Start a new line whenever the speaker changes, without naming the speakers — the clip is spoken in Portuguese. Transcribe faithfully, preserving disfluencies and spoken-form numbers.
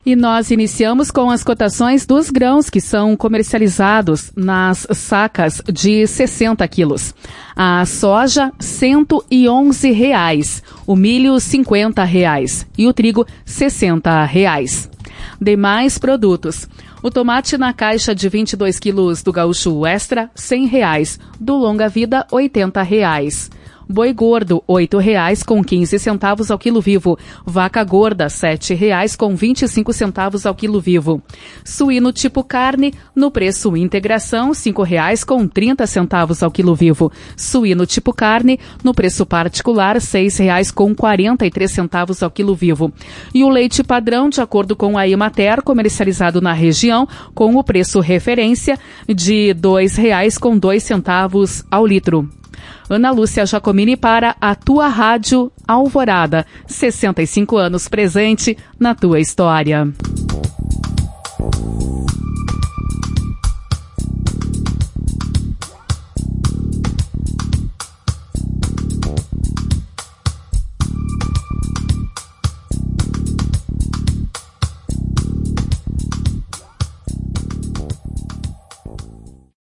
E nós iniciamos com as cotações dos grãos que são comercializados nas sacas de sessenta quilos. A soja, cento e onze reais. O milho, cinquenta reais. E o trigo, sessenta reais. Demais produtos. O tomate na caixa de vinte e dois quilos do Gaúcho Extra, cem reais. Do Longa Vida, oitenta reais. Boi gordo, oito reais com quinze centavos ao quilo vivo. Vaca gorda, sete reais com vinte e cinco centavos ao quilo vivo. Suíno tipo carne, no preço integração, cinco reais com trinta centavos ao quilo vivo. Suíno tipo carne, no preço particular, seis reais com quarenta e três centavos ao quilo vivo. E o leite padrão, de acordo com a Emater, comercializado na região, com o preço referência de dois reais com dois centavos ao litro. Ana Lúcia Jacomini para a tua Rádio Alvorada. sessenta e cinco anos presente na tua história.